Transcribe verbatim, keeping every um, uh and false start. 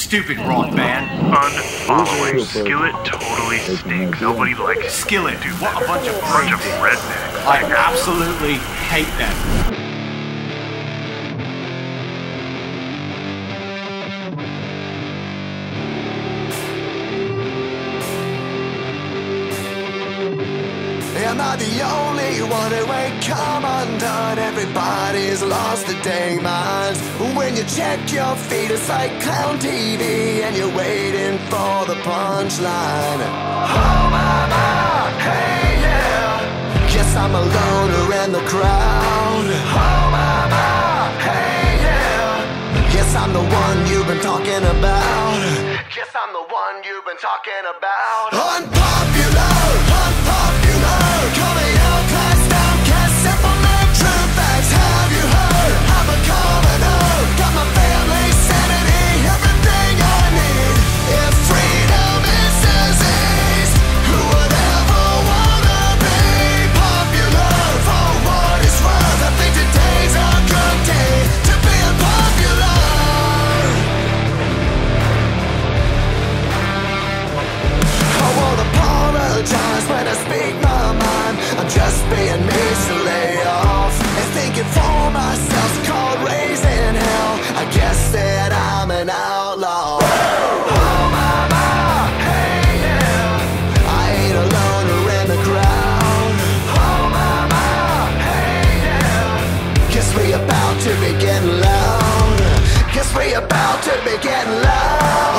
stupid rock band. Unfollowing. Skillet totally stinks. Nobody likes it. Skillet, dude. What a bunch of Bunch of crazy. rednecks. I absolutely hate them. Am I the only one who ain't come undone? Everybody's lost their dang minds. When you check your feet, it's like clown T V, and you're waiting for the punchline. Oh my, my, hey yeah. Guess I'm a loner in the crowd. Oh my, my, hey yeah. Guess I'm the one you've been talking about. Guess I'm the one you've been talking about. Unpopular, unpopular. Coming out class downcast, simple and true facts. Have you heard? I'm a commoner. Got my family sanity, everything I need. If freedom is disease, who would ever wanna be popular? For what it's worth, I think today's a good day to be unpopular. I won't apologize when I speak my mind. I'm just being made to lay off and thinking for myself, called raising hell. I guess that I'm an outlaw. Oh my, my, hey yeah. I ain't a loner in the crowd. Oh my, my, hey yeah. Guess we about to be getting loud. Guess we about to be getting loud.